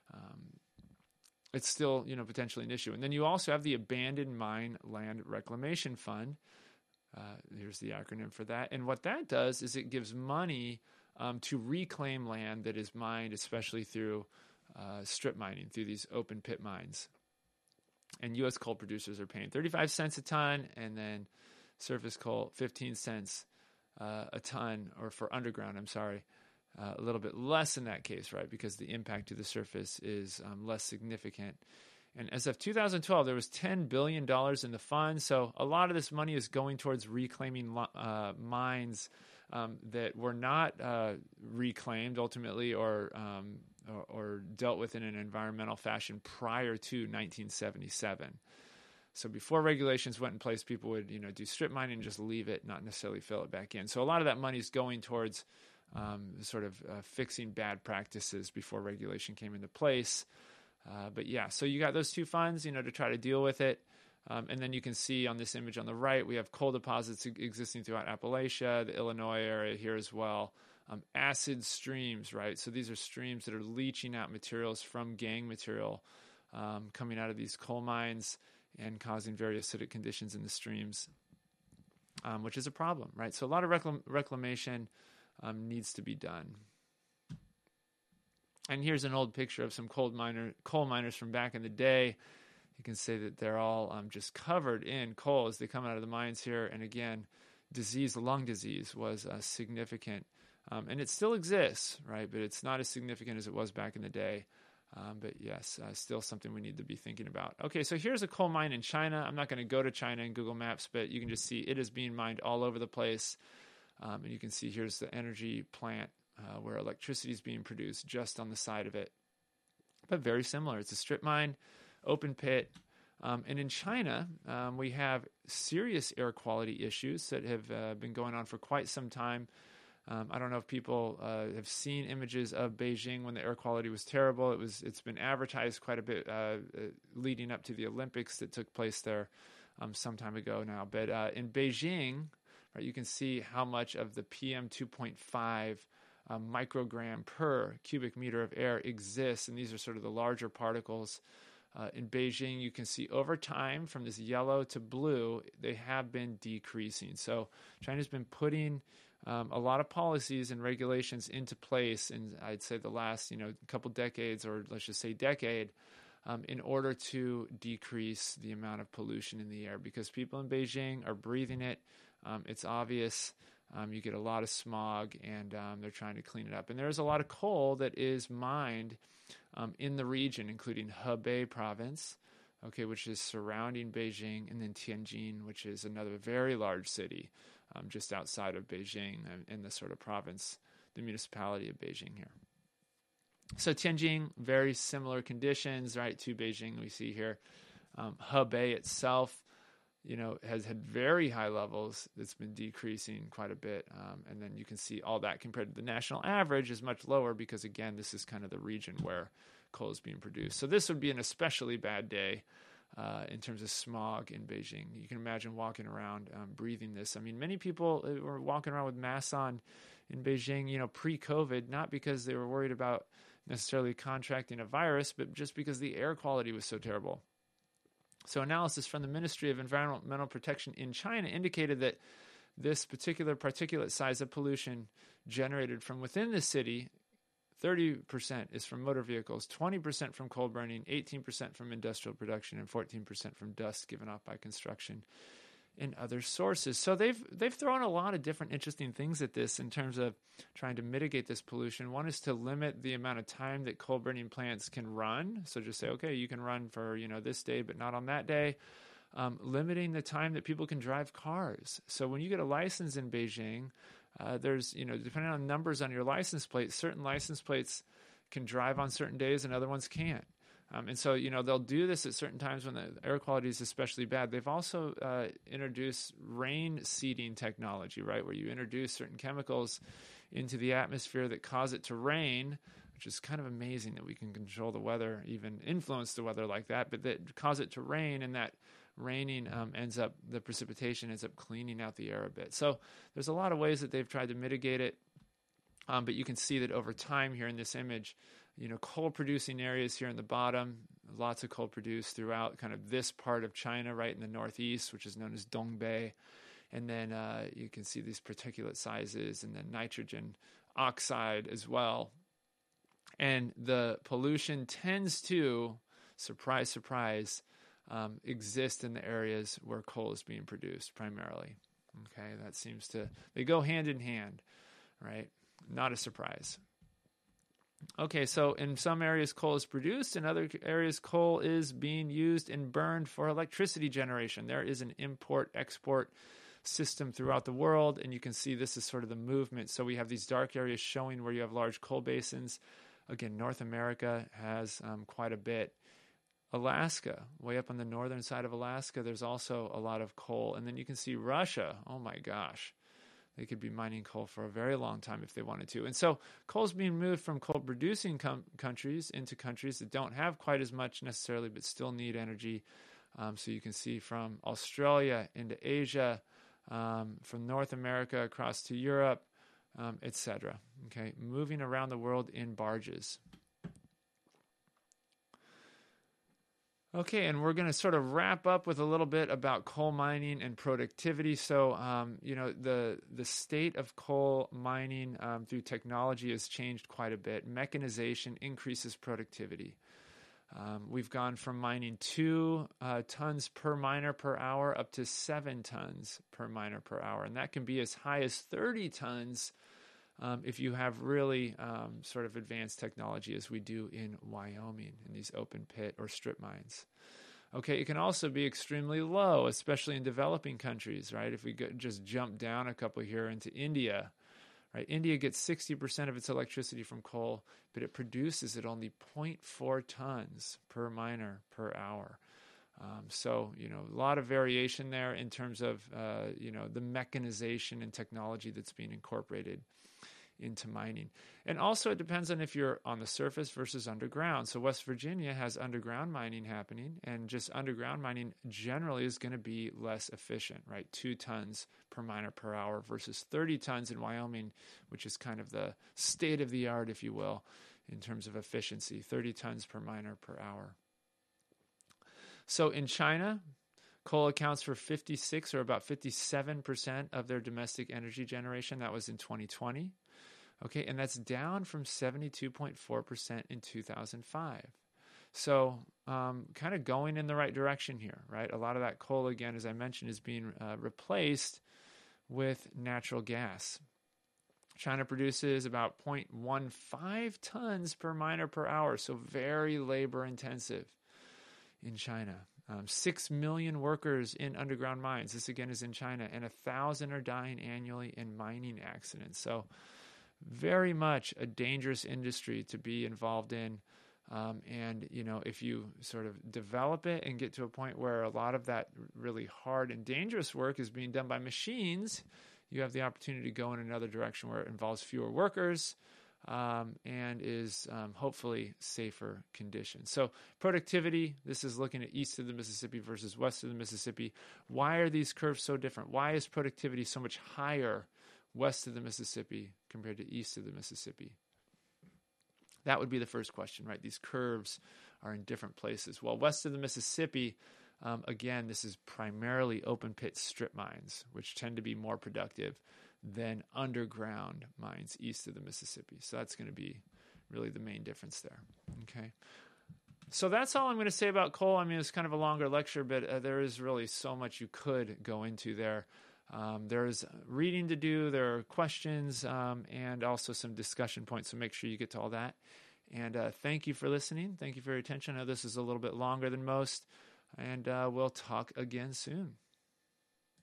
It's still, potentially an issue. And then you also have the Abandoned Mine Land Reclamation Fund. Here's the acronym for that. And what that does is it gives money to reclaim land that is mined, especially through strip mining, through these open pit mines. And U.S. coal producers are paying 35 cents a ton, and then surface coal 15 cents a ton, or for underground, a little bit less in that case, right? Because the impact to the surface is less significant. And as of 2012, there was $10 billion in the fund. So a lot of this money is going towards reclaiming mines that were not reclaimed ultimately or dealt with in an environmental fashion prior to 1977. So before regulations went in place, people would do strip mining and just leave it, not necessarily fill it back in. So a lot of that money is going towards fixing bad practices before regulation came into place. But yeah, so you got those two funds, to try to deal with it. And then you can see on this image on the right, we have coal deposits existing throughout Appalachia, the Illinois area here as well. Acid streams, right? So these are streams that are leaching out materials from gangue material coming out of these coal mines and causing very acidic conditions in the streams, which is a problem, right? So a lot of reclamation needs to be done. And here's an old picture of some coal miners from back in the day. You can say that they're all just covered in coal as they come out of the mines here. And again, lung disease was significant. And it still exists, right? But it's not as significant as it was back in the day. But yes, still something we need to be thinking about. Okay, so here's a coal mine in China. I'm not going to go to China in Google Maps, but you can just see it is being mined all over the place. And you can see here's the energy plant where electricity is being produced just on the side of it. But very similar. It's a strip mine, open pit. And in China, we have serious air quality issues that have been going on for quite some time. I don't know if people have seen images of Beijing when the air quality was terrible. It's been advertised quite a bit leading up to the Olympics that took place there some time ago now. But in Beijing, right, you can see how much of the PM 2.5 microgram per cubic meter of air exists, and these are sort of the larger particles. In Beijing, you can see over time, from this yellow to blue, they have been decreasing. So China's been putting a lot of policies and regulations into place in, I'd say, the last couple decades, or let's just say decade, in order to decrease the amount of pollution in the air, because people in Beijing are breathing it. It's obvious. You get a lot of smog, and they're trying to clean it up. And there's a lot of coal that is mined in the region, including Hebei province, which is surrounding Beijing, and then Tianjin, which is another very large city just outside of Beijing in the sort of province, the municipality of Beijing here. So Tianjin, very similar conditions, right, to Beijing we see here. Hebei itself, has had very high levels. It's been decreasing quite a bit. And then you can see all that compared to the national average is much lower because, again, this is kind of the region where coal is being produced. So this would be an especially bad day in terms of smog in Beijing. You can imagine walking around breathing this. I mean, many people were walking around with masks on in Beijing, pre-COVID, not because they were worried about necessarily contracting a virus, but just because the air quality was so terrible. So analysis from the Ministry of Environmental Protection in China indicated that this particular particulate size of pollution generated from within the city, 30% is from motor vehicles, 20% from coal burning, 18% from industrial production, and 14% from dust given off by construction and other sources. So they've thrown a lot of different interesting things at this in terms of trying to mitigate this pollution. One is to limit the amount of time that coal burning plants can run. So just say, okay, you can run for this day, but not on that day. Limiting the time that people can drive cars. So when you get a license in Beijing, there's depending on numbers on your license plate, certain license plates can drive on certain days and other ones can't. And so, they'll do this at certain times when the air quality is especially bad. They've also introduced rain seeding technology, right, where you introduce certain chemicals into the atmosphere that cause it to rain, which is kind of amazing that we can control the weather, even influence the weather like that, but that cause it to rain, and that raining the precipitation ends up cleaning out the air a bit. So there's a lot of ways that they've tried to mitigate it, but you can see that over time here in this image, coal producing areas here in the bottom, lots of coal produced throughout kind of this part of China, right in the northeast, which is known as Dongbei. And then you can see these particulate sizes and then nitrogen oxide as well. And the pollution tends to, surprise, surprise, exist in the areas where coal is being produced primarily. Okay, they go hand in hand, right? Not a surprise. Okay, so in some areas coal is produced, in other areas coal is being used and burned for electricity generation. There is an import-export system throughout the world, and you can see this is sort of the movement. So we have these dark areas showing where you have large coal basins. Again, North America has quite a bit. Alaska, way up on the northern side of Alaska, there's also a lot of coal. And then you can see Russia. Oh my gosh. They could be mining coal for a very long time if they wanted to. And so coal is being moved from coal-producing countries into countries that don't have quite as much necessarily, but still need energy. So you can see from Australia into Asia, from North America across to Europe, etc. Okay, moving around the world in barges. Okay, and we're going to sort of wrap up with a little bit about coal mining and productivity. So, the state of coal mining through technology has changed quite a bit. Mechanization increases productivity. We've gone from mining 2 tons per miner per hour up to 7 tons per miner per hour. And that can be as high as 30 tons if you have really sort of advanced technology as we do in Wyoming in these open pit or strip mines. Okay, it can also be extremely low, especially in developing countries, right? If we just jump down a couple here into India, right? India gets 60% of its electricity from coal, but it produces at only 0.4 tons per miner per hour. So, a lot of variation there in terms of, the mechanization and technology that's being incorporated. into mining. And also it depends on if you're on the surface versus underground. So West Virginia has underground mining happening, and just underground mining generally is going to be less efficient, right? 2 tons per miner per hour versus 30 tons in Wyoming, which is kind of the state of the art, if you will, in terms of efficiency, 30 tons per miner per hour. So in China, coal accounts for 56 or about 57% of their domestic energy generation. That was in 2020. Okay, and that's down from 72.4% in 2005. So kind of going in the right direction here, right? A lot of that coal, again, as I mentioned, is being replaced with natural gas. China produces about 0.15 tons per miner per hour, so very labor intensive in China. 6 million workers in underground mines. This again is in China, and 1,000 are dying annually in mining accidents. So very much a dangerous industry to be involved in. And, if you sort of develop it and get to a point where a lot of that really hard and dangerous work is being done by machines, you have the opportunity to go in another direction where it involves fewer workers, and is hopefully safer conditions. So productivity, this is looking at east of the Mississippi versus west of the Mississippi. Why are these curves so different? Why is productivity so much higher west of the Mississippi compared to east of the Mississippi? That would be the first question, right? These curves are in different places. Well, west of the Mississippi, again, this is primarily open pit strip mines, which tend to be more productive than underground mines east of the Mississippi. So that's going to be really the main difference there. Okay. So that's all I'm going to say about coal. I mean, it's kind of a longer lecture, but there is really so much you could go into there. There's reading to do, there are questions, and also some discussion points. So make sure you get to all that. And thank you for listening. Thank you for your attention. I know this is a little bit longer than most, and we'll talk again soon.